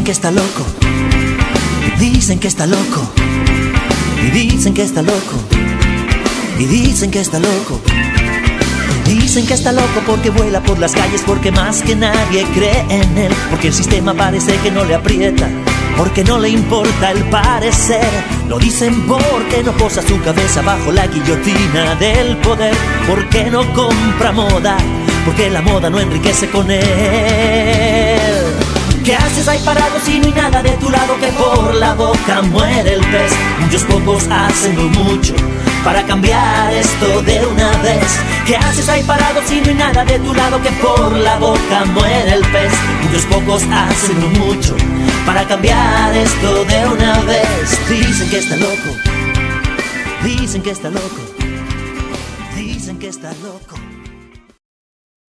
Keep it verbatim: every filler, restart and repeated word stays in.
que está loco, dicen que está loco, y dicen que está loco, y dicen que está loco. Dicen que está loco porque vuela por las calles, porque más que nadie cree en él, porque el sistema parece que no le aprieta, porque no le importa el parecer. Lo dicen porque no posa su cabeza bajo la guillotina del poder, porque no compra moda, porque la moda no enriquece con él. ¿Qué haces ahí parado si no hay nada de tu lado? Que por la boca muere el pez. Muchos pocos hacen lo mucho para cambiar esto de una vez. ¿Qué haces ahí parado si no hay nada de tu lado? Que por la boca muere el pez. Muchos pocos hacen lo mucho para cambiar esto de una vez. Dicen que está loco, dicen que está loco, dicen que está loco.